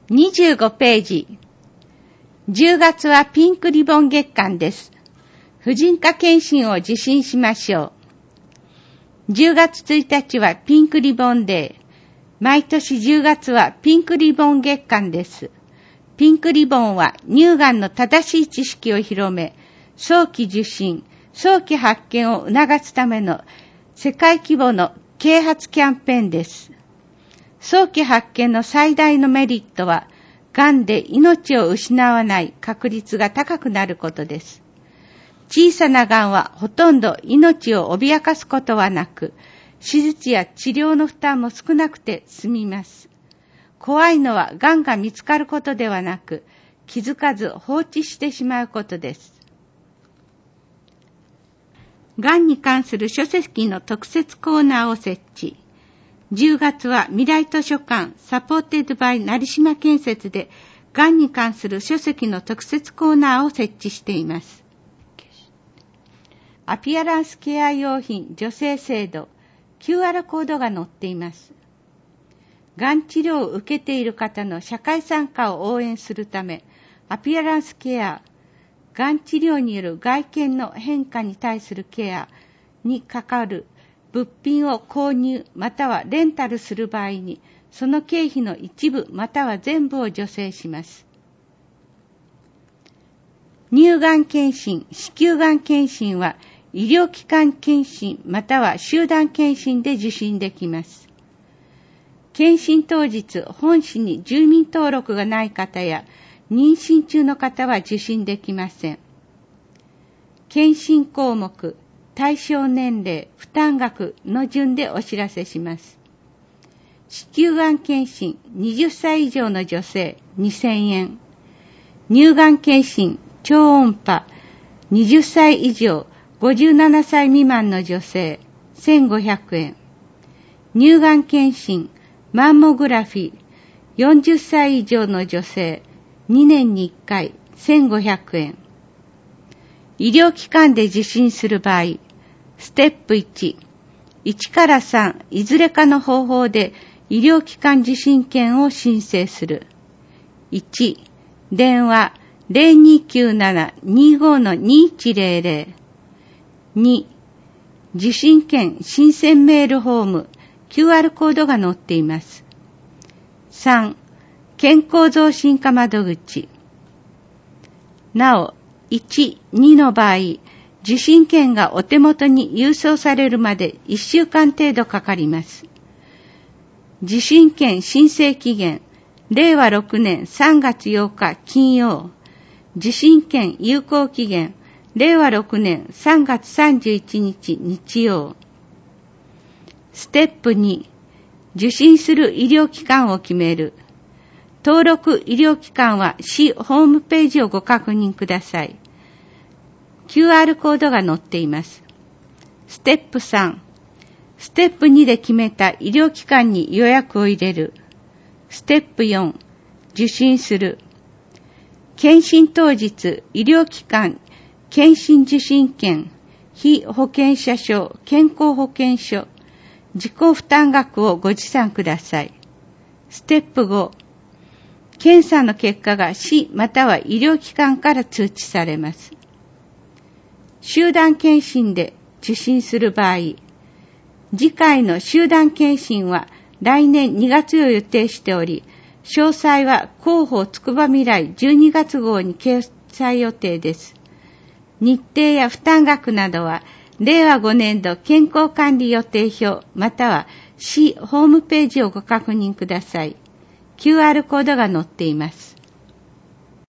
25ページ。10月はピンクリボン月間です。婦人科検診を受診しましょう。10月1日はピンクリボンデー。毎年10月はピンクリボン月間です。ピンクリボンは乳がんの正しい知識を広め、早期受診、早期発見を促すための世界規模の啓発キャンペーンです。早期発見の最大のメリットは、がんで命を失わない確率が高くなることです。小さながんはほとんど命を脅かすことはなく、手術や治療の負担も少なくて済みます。怖いのはがんが見つかることではなく、気づかず放置してしまうことです。がんに関する書籍の特設コーナーを設置。10月は未来図書館サポーテッドバイ成島建設でがんに関する書籍の特設コーナーを設置しています。アピアランスケア用品助成制度 QR コードが載っています。がん治療を受けている方の社会参加を応援するため、アピアランスケア、がん治療による外見の変化に対するケアにかかる物品を購入またはレンタルする場合に、その経費の一部または全部を助成します。乳がん検診、子宮がん検診は医療機関検診または集団検診で受診できます。検診当日、本市に住民登録がない方や妊娠中の方は受診できません。検診項目、対象年齢、負担額の順でお知らせします。子宮がん検診、20歳以上の女性、2000円。乳がん検診、超音波、20歳以上、57歳未満の女性、1500円。乳がん検診、マンモグラフィー、40歳以上の女性、2年に1回、1500円。医療機関で受診する場合、ステップ1、1から3、いずれかの方法で医療機関受診券を申請する。1、電話 0297-25-2100。2、受診券申請メールフォーム、QR コードが載っています。3、健康増進化窓口。なお、1、2の場合、受診券がお手元に郵送されるまで1週間程度かかります。受診券申請期限、令和6年3月8日金曜。受診券有効期限、令和6年3月31日日曜。ステップ2、受診する医療機関を決める。登録医療機関は市ホームページをご確認ください。QR コードが載っています。ステップ3、ステップ2で決めた医療機関に予約を入れる。ステップ4、受診する。検診当日、医療機関、検診受診券、被保険者証、健康保険証、自己負担額をご持参ください。ステップ5、検査の結果が市または医療機関から通知されます。集団検診で受診する場合、次回の集団検診は来年2月を予定しており、詳細は広報つくば未来12月号に掲載予定です。日程や負担額などは、令和5年度健康管理予定表または市ホームページをご確認ください。QR コードが載っています。